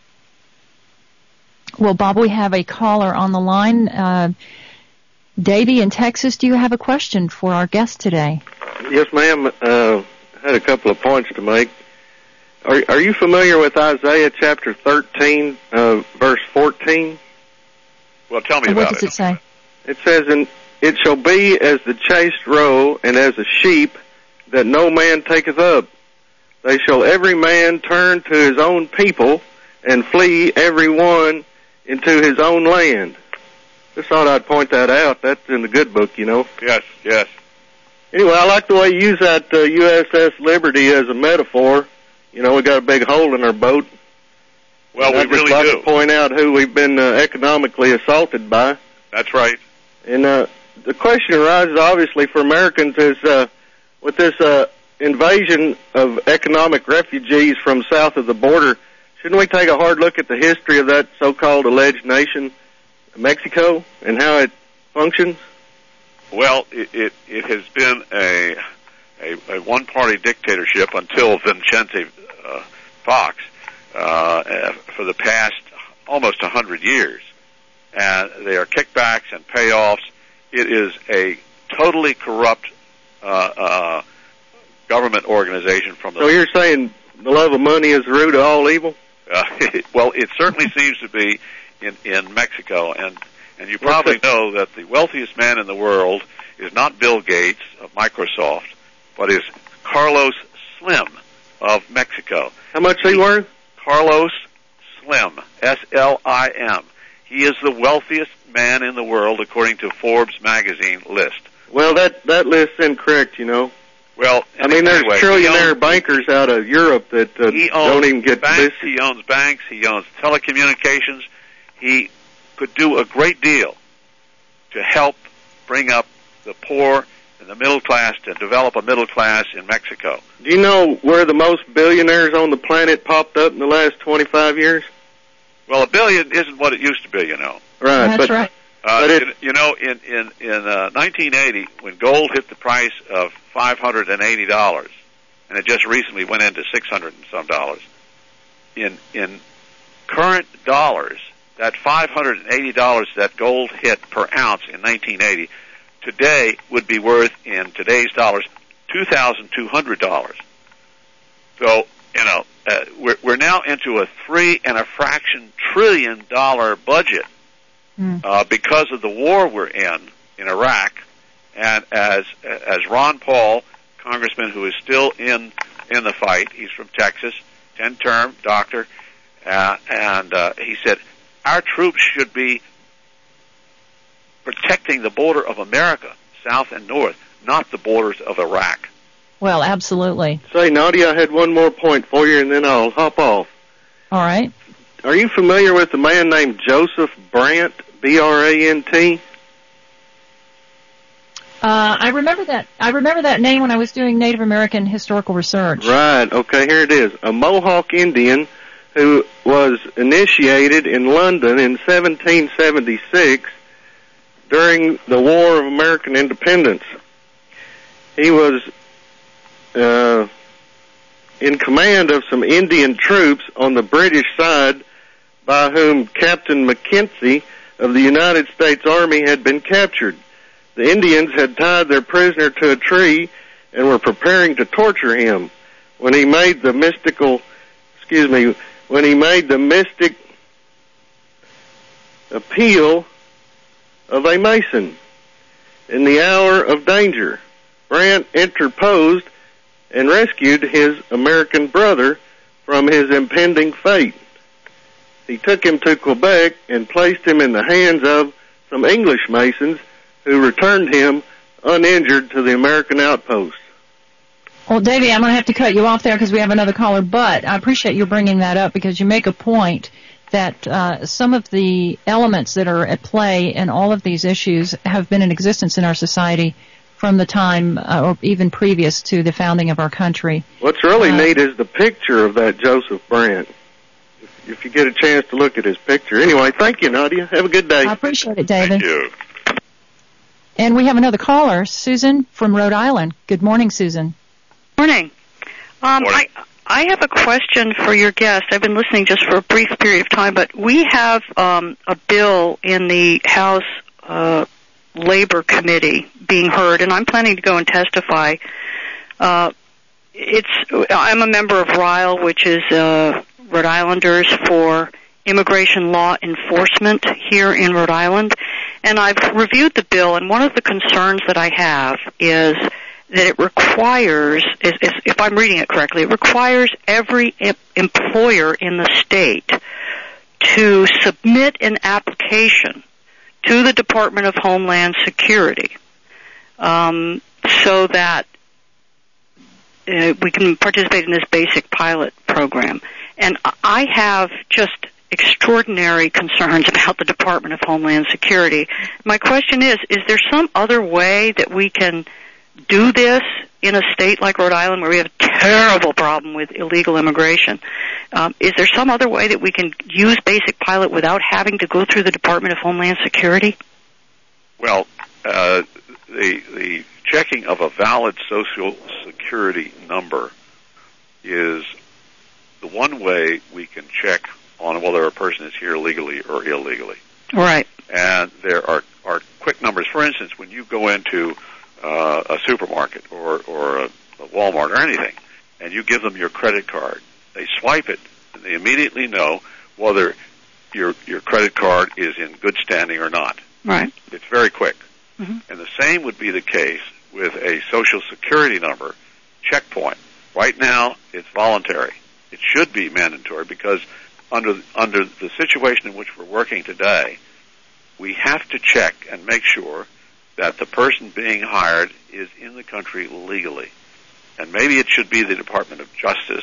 Well, Bob, we have a caller on the line. Davey in Texas, do you have a question for our guest today? Yes, ma'am. I had a couple of points to make. Are you familiar with Isaiah chapter 13, verse 14? Well, tell me about it. What does it say? It says, "And it shall be as the chased roe and as a sheep that no man taketh up. They shall every man turn to his own people and flee every one into his own land." Just thought I'd point that out. That's in the good book, Yes. Anyway, I like the way you use that USS Liberty as a metaphor. We got a big hole in our boat. Well, we really do. I'd just like to point out who we've been economically assaulted by. That's right. And the question arises, obviously, for Americans is, with this invasion of economic refugees from south of the border, shouldn't we take a hard look at the history of that so-called alleged nation, Mexico, and how it functions? Well, it has been a one-party dictatorship until Vicente Fox for the past almost 100 years. And they are kickbacks and payoffs. It is a totally corrupt government organization from the... So you're saying the love of money is the root of all evil? Well, it certainly seems to be in Mexico, and you probably know that the wealthiest man in the world is not Bill Gates of Microsoft, but is Carlos Slim of Mexico. How much is he worth? Carlos Slim, S-L-I-M. He is the wealthiest man in the world according to Forbes magazine list. Well, that list's incorrect, you know. Well, I mean, there's trillionaire bankers out of Europe that don't even get banks, he owns banks, he owns telecommunications. He could do a great deal to help bring up the poor and the middle class, to develop a middle class in Mexico. Do you know where the most billionaires on the planet popped up in the last 25 years? Well, a billion isn't what it used to be, you know. Right. That's right. You know, in 1980, when gold hit the price of $580, and it just recently went into $600 and some dollars, in current dollars, that $580 that gold hit per ounce in 1980, today would be worth, in today's dollars, $2,200. So, you know, we're now into a $3.25 trillion budget because of the war we're in Iraq. And as Ron Paul, congressman who is still in the fight, he's from Texas, 10-term doctor, and he said, our troops should be protecting the border of America, south and north, not the borders of Iraq. Well, absolutely. Say, Nadia, I had one more point for you, and then I'll hop off. All right. Are you familiar with a man named Joseph Brant, B-R-A-N-T? I remember that name when I was doing Native American historical research. Right. Okay, here it is. A Mohawk Indian who was initiated in London in 1776 during the War of American Independence. He was in command of some Indian troops on the British side, by whom Captain Mackenzie of the United States Army had been captured. The Indians had tied their prisoner to a tree and were preparing to torture him when he made the mystic appeal of a Mason. In the hour of danger, Brant interposed and rescued his American brother from his impending fate. He took him to Quebec and placed him in the hands of some English Masons who returned him uninjured to the American outpost. Well, Davey, I'm going to have to cut you off there because we have another caller, but I appreciate you bringing that up because you make a point that some of the elements that are at play in all of these issues have been in existence in our society from the time or even previous to the founding of our country. What's really neat is the picture of that Joseph Brant. If you get a chance to look at his picture. Anyway, thank you, Nadia. Have a good day. I appreciate it, David. Thank you. And we have another caller, Susan from Rhode Island. Good morning, Susan. Morning. I have a question for your guest. I've been listening just for a brief period of time, but we have a bill in the House Labor Committee being heard, and I'm planning to go and testify. I'm a member of RILE, which is Rhode Islanders for Immigration Law Enforcement here in Rhode Island, and I've reviewed the bill, and one of the concerns that I have is that it requires, if I'm reading it correctly, it requires every employer in the state to submit an application to the Department of Homeland Security so that we can participate in this basic pilot program. And I have just extraordinary concerns about the Department of Homeland Security. My question is there some other way that we can do this in a state like Rhode Island where we have a terrible problem with illegal immigration? Is there some other way that we can use basic pilot without having to go through the Department of Homeland Security? Well, the checking of a valid Social Security number is the one way we can check on whether a person is here legally or illegally. Right. And there are quick numbers. For instance, when you go into a supermarket or a Walmart or anything, and you give them your credit card, they swipe it, and they immediately know whether your credit card is in good standing or not. Right. It's very quick. Mm-hmm. And the same would be the case with a Social Security number checkpoint. Right now, it's voluntary. It should be mandatory because under the situation in which we're working today, we have to check and make sure that the person being hired is in the country legally. And maybe it should be the Department of Justice,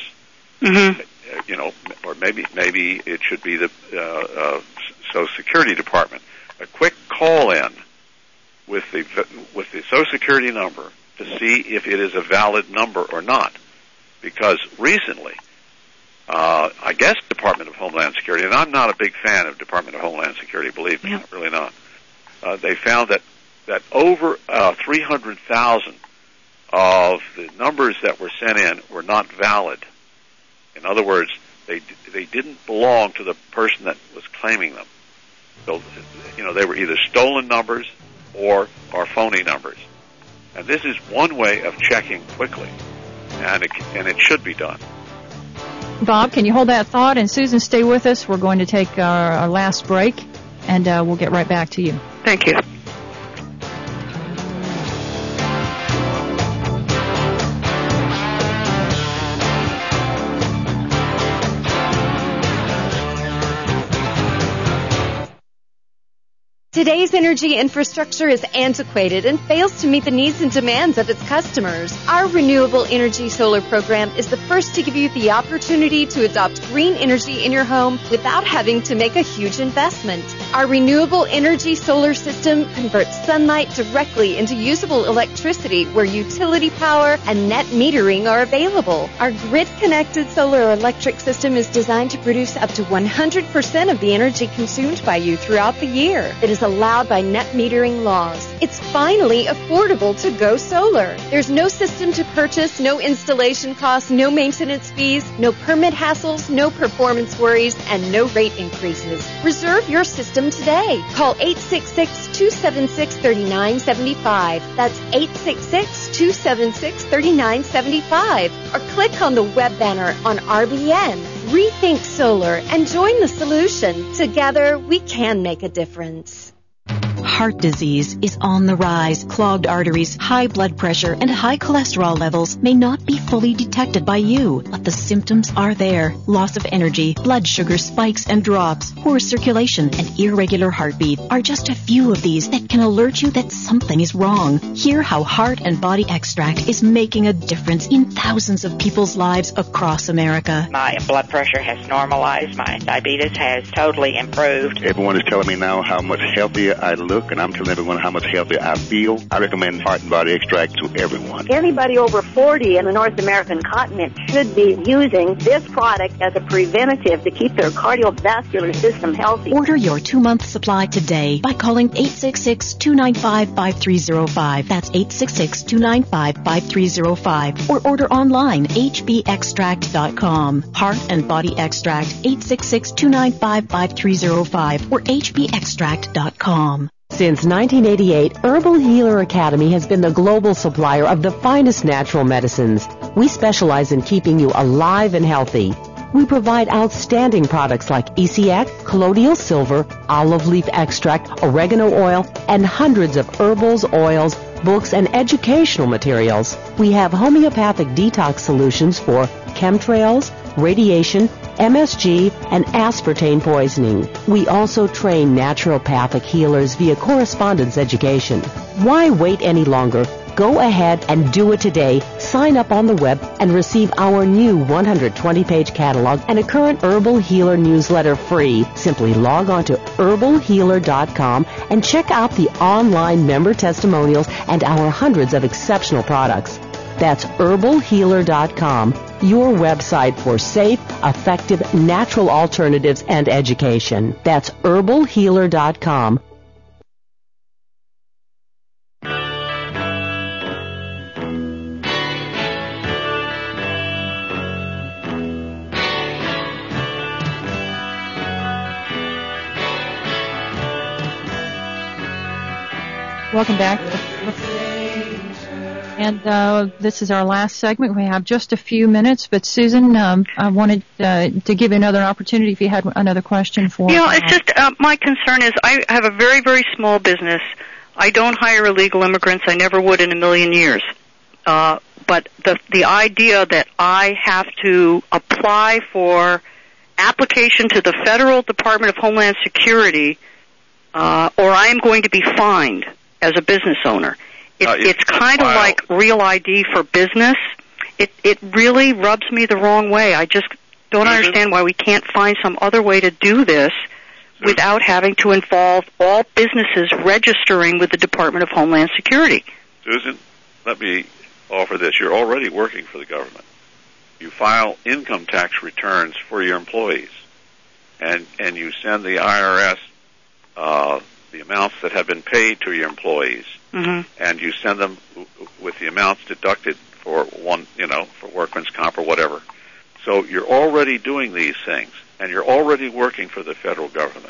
or maybe it should be the Social Security Department. A quick call in with the Social Security number to see if it is a valid number or not. Because recently, I guess Department of Homeland Security, and I'm not a big fan of Department of Homeland Security, believe me, I'm really not. They found that over 300,000 of the numbers that were sent in were not valid. In other words, they didn't belong to the person that was claiming them. So, they were either stolen numbers or phony numbers. And this is one way of checking quickly, and it should be done. Bob, can you hold that thought? And Susan, stay with us. We're going to take our last break, and we'll get right back to you. Thank you. Today's energy infrastructure is antiquated and fails to meet the needs and demands of its customers. Our Renewable Energy Solar program is the first to give you the opportunity to adopt green energy in your home without having to make a huge investment. Our Renewable Energy Solar system converts sunlight directly into usable electricity where utility power and net metering are available. Our grid-connected solar electric system is designed to produce up to 100% of the energy consumed by you throughout the year. It is allowed by net metering laws. It's finally affordable to go solar. There's no system to purchase, no installation costs, no maintenance fees, no permit hassles, no performance worries, and no rate increases. Reserve your system today. Call 866-276-3975. That's 866-276-3975. Or click on the web banner on RBN. Rethink Solar and join the solution. Together, we can make a difference. Heart disease is on the rise. Clogged arteries, high blood pressure, and high cholesterol levels may not be fully detected by you, but the symptoms are there. Loss of energy, blood sugar spikes and drops, poor circulation, and irregular heartbeat are just a few of these that can alert you that something is wrong. Hear how Heart and Body Extract is making a difference in thousands of people's lives across America. My blood pressure has normalized. My diabetes has totally improved. Everyone is telling me now how much healthier I look, and I'm telling everyone how much healthier I feel. I recommend Heart and Body Extract to everyone. Anybody over 40 in the North American continent should be using this product as a preventative to keep their cardiovascular system healthy. Order your 2-month supply today by calling 866-295-5305. That's 866-295-5305. Or order online, hbextract.com. Heart and Body Extract, 866-295-5305 or hbextract.com. Since 1988, Herbal Healer Academy has been the global supplier of the finest natural medicines. We specialize in keeping you alive and healthy. We provide outstanding products like ECX, colloidal silver, olive leaf extract, oregano oil, and hundreds of herbals, oils, books, and educational materials. We have homeopathic detox solutions for chemtrails, radiation, MSG, and aspartame poisoning. We also train naturopathic healers via correspondence education. Why wait any longer? Go ahead and do it today. Sign up on the web and receive our new 120-page catalog and a current Herbal Healer newsletter free. Simply log on to herbalhealer.com and check out the online member testimonials and our hundreds of exceptional products. That's herbalhealer.com, your website for safe, effective, natural alternatives and education. That's herbalhealer.com. Welcome back. And this is our last segment. We have just a few minutes, but Susan, I wanted to give you another opportunity if you had another question for. It's just my concern is I have a very, very small business. I don't hire illegal immigrants. I never would in a million years. But the idea that I have to apply for application to the Federal Department of Homeland Security, or I am going to be fined as a business owner. It's kind of like Real ID for business. It really rubs me the wrong way. I just don't understand why we can't find some other way to do this without having to involve all businesses registering with the Department of Homeland Security. Susan, let me offer this. You're already working for the government. You file income tax returns for your employees, and you send the IRS the amounts that have been paid to your employees, and you send them with the amounts deducted for for workman's comp or whatever. So you're already doing these things, and you're already working for the federal government.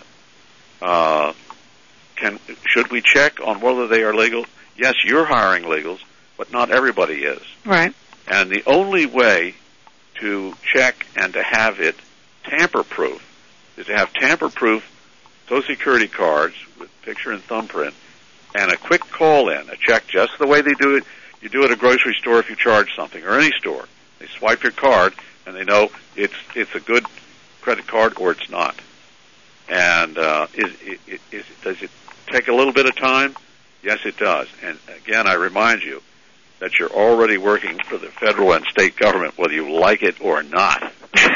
Should we check on whether they are legal? Yes, you're hiring legals, but not everybody is. Right. And the only way to check and to have it tamper-proof is to have tamper-proof Social Security cards with picture and thumbprint and a quick call-in, a check just the way they do it. You do at a grocery store if you charge something, or any store. They swipe your card, and they know it's a good credit card or it's not. And does it take a little bit of time? Yes, it does. And again, I remind you that you're already working for the federal and state government, whether you like it or not.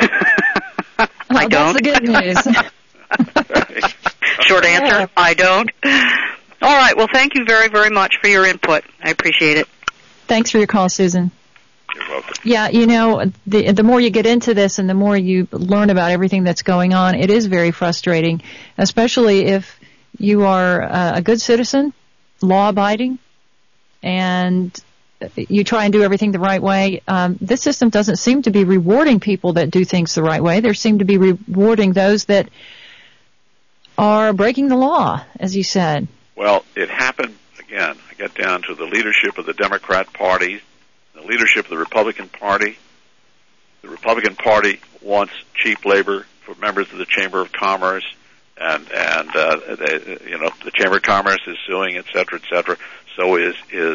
I don't. That's the good news. Short answer, I don't. All right, well, thank you very, very much for your input. I appreciate it. Thanks for your call, Susan. You're welcome. Yeah, the more you get into this and the more you learn about everything that's going on, it is very frustrating, especially if you are a good citizen, law-abiding, and you try and do everything the right way. This system doesn't seem to be rewarding people that do things the right way. They seem to be rewarding those that are breaking the law, as you said. Well, it happened, again, I get down to the leadership of the Democrat Party, the leadership of the Republican Party. The Republican Party wants cheap labor for members of the Chamber of Commerce, and the Chamber of Commerce is suing, et cetera, et cetera. So is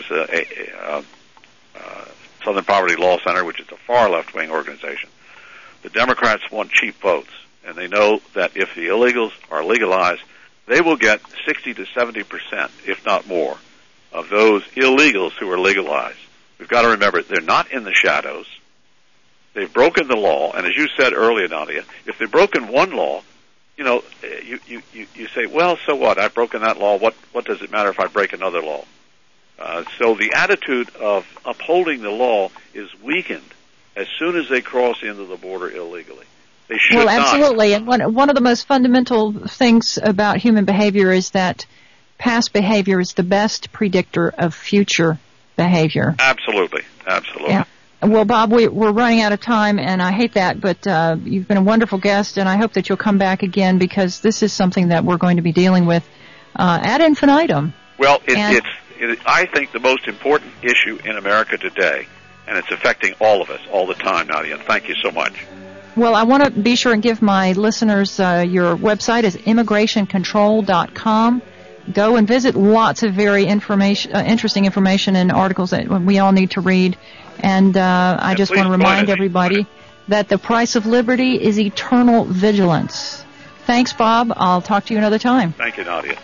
Southern Poverty Law Center, which is a far left-wing organization. The Democrats want cheap votes, and they know that if the illegals are legalized, they will get 60 to 70%, if not more, of those illegals who are legalized. We've got to remember, they're not in the shadows. They've broken the law, and as you said earlier, Nadia, if they've broken one law, you say, well, so what? I've broken that law. What does it matter if I break another law? So the attitude of upholding the law is weakened as soon as they cross into the border illegally. They should not. Well, absolutely. And one of the most fundamental things about human behavior is that past behavior is the best predictor of future behavior. Absolutely. Yeah. Well, Bob, we're running out of time, and I hate that, but you've been a wonderful guest, and I hope that you'll come back again, because this is something that we're going to be dealing with ad infinitum. Well, it's I think, the most important issue in America today, and it's affecting all of us all the time, Nadia, and thank you so much. Well, I want to be sure and give my listeners your website is immigration.control.com. Go and visit lots of very interesting information and articles that we all need to read. And I just want to remind everybody that the price of liberty is eternal vigilance. Thanks, Bob. I'll talk to you another time. Thank you, Nadia.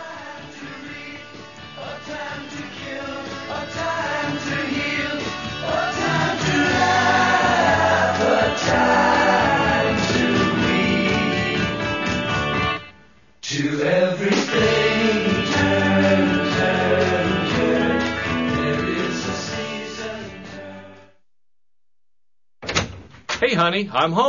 To everything, turn, there is a season. Hey, honey, I'm home.